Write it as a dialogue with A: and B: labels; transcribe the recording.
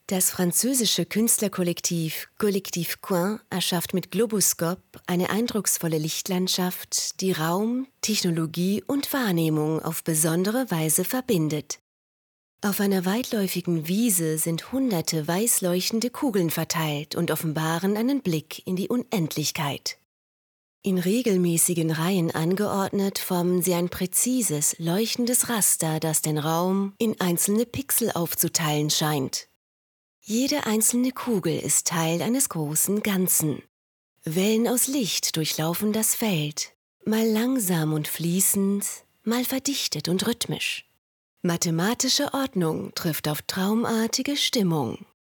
A: Das französische Künstlerkollektiv Collectif Coin erschafft mit Globuscope eine eindrucksvolle Lichtlandschaft, die Raum, Technologie und Wahrnehmung auf besondere Weise verbindet. Auf einer weitläufigen Wiese sind hunderte weiß leuchtende Kugeln verteilt und offenbaren einen Blick in die Unendlichkeit. In regelmäßigen Reihen angeordnet formen sie ein präzises, leuchtendes Raster, das den Raum in einzelne Pixel aufzuteilen scheint. Jede einzelne Kugel ist Teil eines großen Ganzen. Wellen aus Licht durchlaufen das Feld, mal langsam und fließend, mal verdichtet und rhythmisch. Mathematische Ordnung trifft auf traumartige Stimmung.